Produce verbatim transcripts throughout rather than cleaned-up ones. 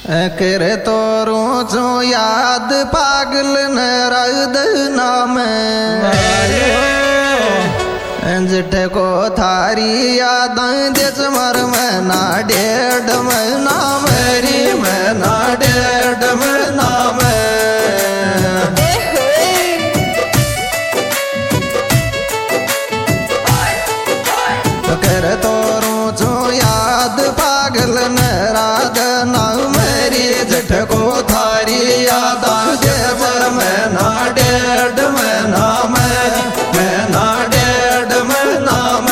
कर तोरू चो याद पागल न रद नाम जिठ को थारी याद देच मर मना डेढ़ महीना मेरी मना डेढ़ महीना में कर तोरू चो याद पागल न राध नाम मेरी जिठ को थारी याद देच मना डेढ़ महीना में मना डेढ़ महीना में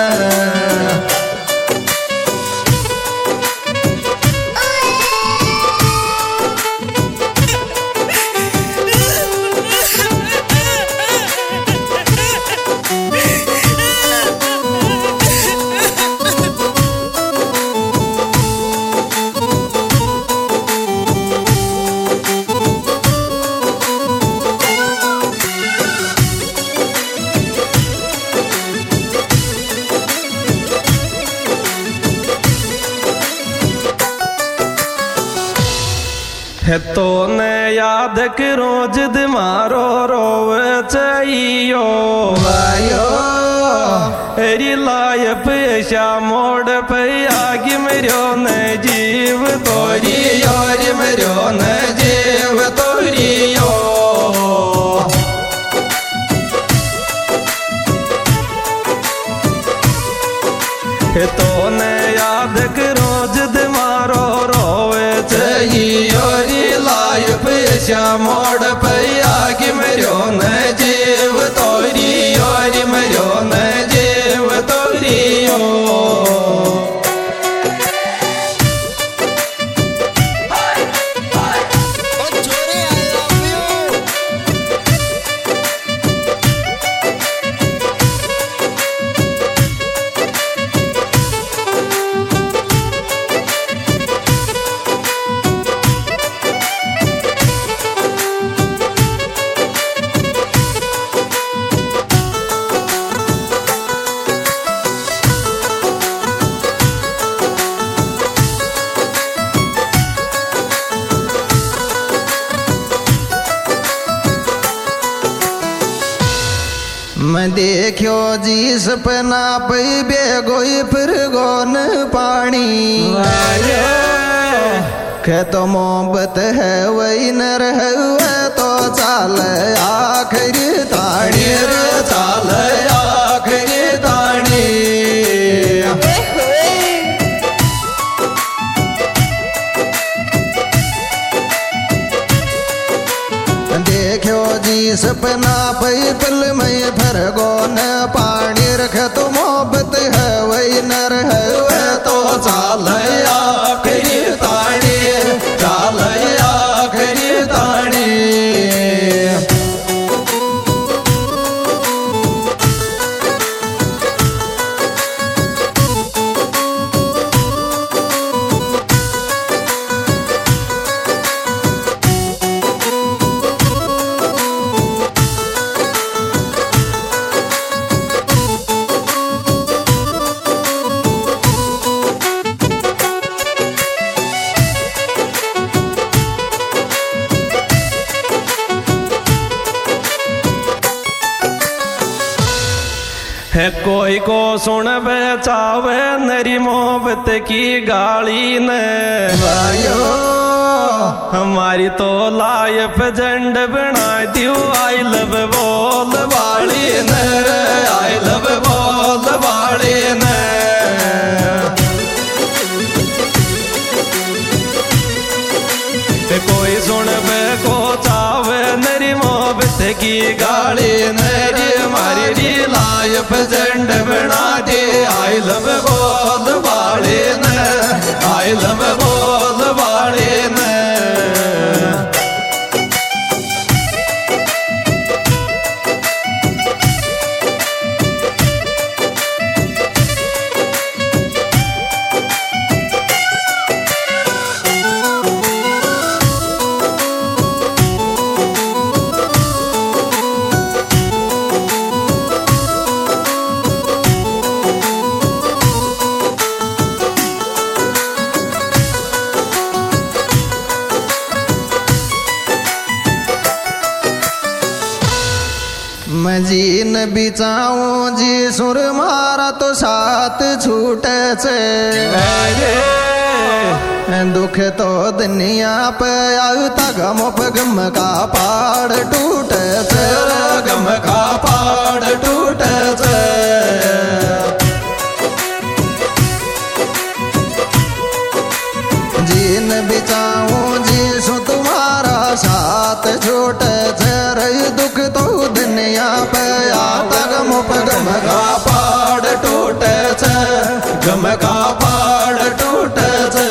है तो ने याद करो जिद मारो रोव चाहियो वायो एरी लाय पैसा मोड़ पे आगे मरो न जीव तोरी योरी मरो न जीव तोरी यो है तो ने याद करो जिद मारो रोवे चाहियो पैसा मोड़ पैया कि मरो न जीव तोरी योरी मरो न जीव तोरी यो मैं देखो जी सपना पै बेगोई फिर गोन पानी खे तो मोहब्बत है वही न रहे तो चाल आखिरी ताड़ी रे चाल आखिरी ताड़ी देखो जी सपना पै पल में भर गोन पानी रख तो मोहब्बत है वही नर है तो चाल आखिरी ताड़ी चाल आखिरी ताड़ी है कोई को सुन बेचावे नरी मोहब्बत की गाली ने वायो हमारी तो लाइफ झंड बना दियो आई लव बोल वाली ने आई लव बोल वाली ने कोई सुन बे को चावे नरी मोहब्बत की गाली नरी मारी लाइफ झंड बना दे आई लव बोल वाले ने आई लव बोल वाले ने मैं जीन बिचाऊं जी सुर मारा तो साथ छूटे से दुख तो दुनिया पे आउता गम पे गम का पहाड़ टूटे से गम का पहाड़ टूटे से जीन बिचाऊं जी सु तुम्हारा साथ छूटे से रही दुख तो दुनिया पे आता गम पे गम का पहाड़ टूटे से गम का पहाड़ टूटे से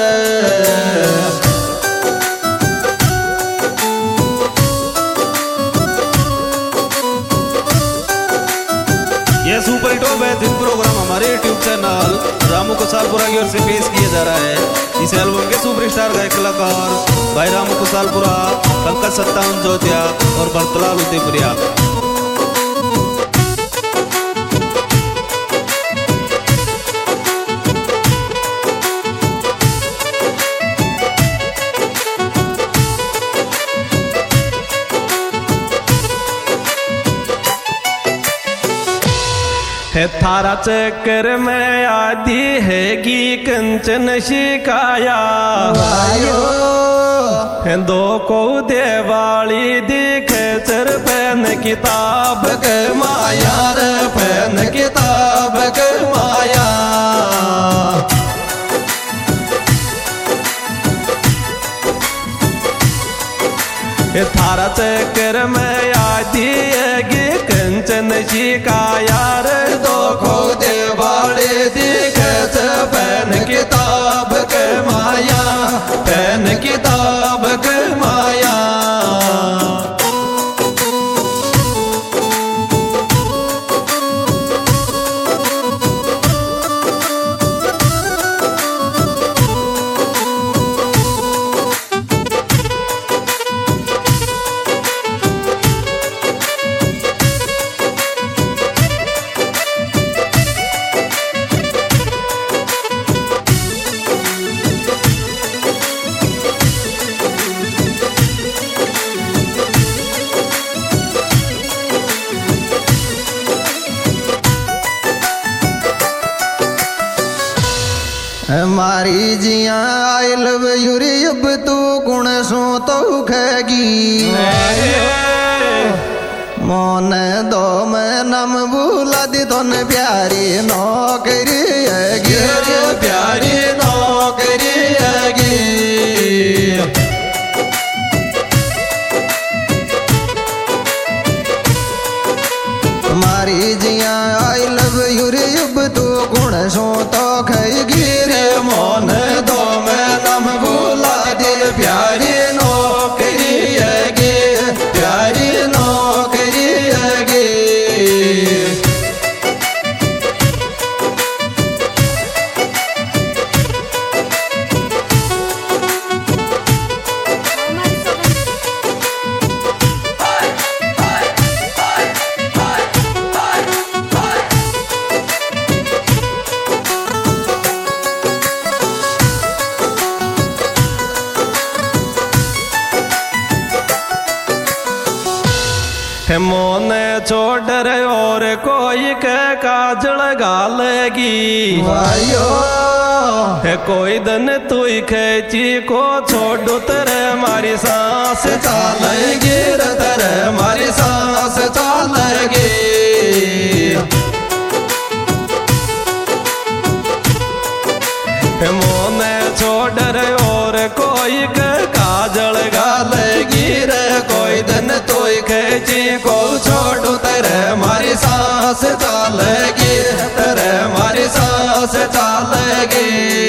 यह सुपर हिट और बेहतरीन प्रोग्राम हमारे यूट्यूब चैनल रामू कुशालपुरा की ओर से पेश किया जा रहा है। इस एल्बम के सुपरस्टार गायक कलाकार भाई रामू कुशालपुरा, पंकज सत्तावन जोतिया और भरतलाल उदयपुरिया। है थारा चक्कर में आदि हैगी कंचन शिकाया है दो को देवाली दिखे चर पहन किताब के माया रे पहन किताब के माया थारा चक्कर में आदि हैगी कंचन शिकाया रे दो को देवाली दिखे पहन किताब के माया पहन किताब के माया मारी जिया आई लव यूरी अब तू गुण सो तो खेगी मोन दो मैं नम भूला दी तोन प्यारी नौकरी हैगी प्यारी नौकरी हैगी मारी जिया आई लव यूरी अब तू गुण सो तो खेगी मोन दो मैं नम भूला दिल प्यारी नौकरी हैगी प्यारी नौकरी हैगी मोन छोड़ रे और कोई के काजल गालेगी वायो है कोई दन तू खेची को छोड़ो तेरे मारी सांस चालेगी रे तेरे मारी सांस चालेगी मोन छोड़ रे और कोई के काजल गालेगी रे कोई दन तू खेची को छोड़ो तेरे मारी सांस चालेगी तेरे मारी सांस चालेगी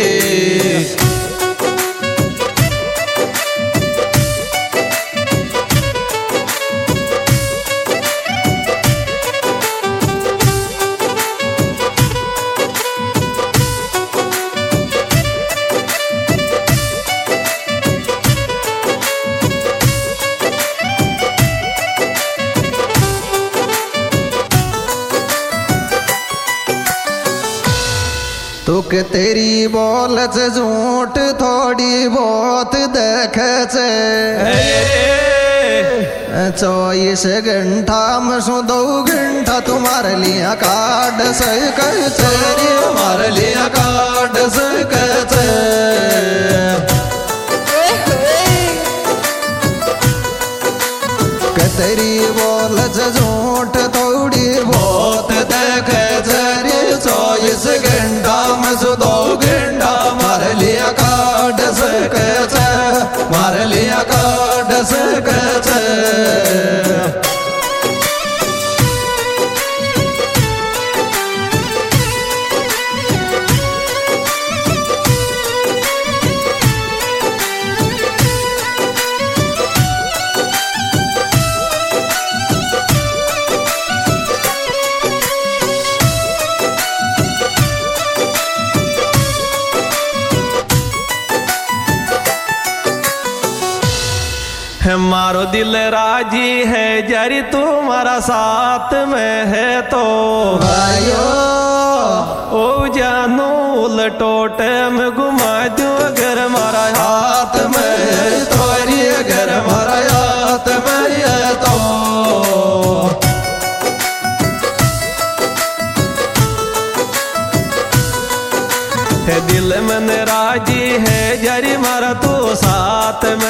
तुक तेरी बोल से झूठ थोड़ी बहुत देखे छे चौबीस घंटा में सो दो घंटा तुम्हारे लिए काट सकते रे हमारे लिए काट सकते कतरी बोल झूठ थोड़ी बहुत देखे जरी चौबीस घंटा में सो दो घंटा हमारे लिए काट सकते हमारे लिए काट सकते मारो दिल राजी है जरी तुम्हारा साथ में है तो भाइयों ओ जानू उलटोट में घुमा दो अगर मारा हाथ में तोरी घर हमारा हाथ में है तो है दिल में राजी है जरी मारा तो साथ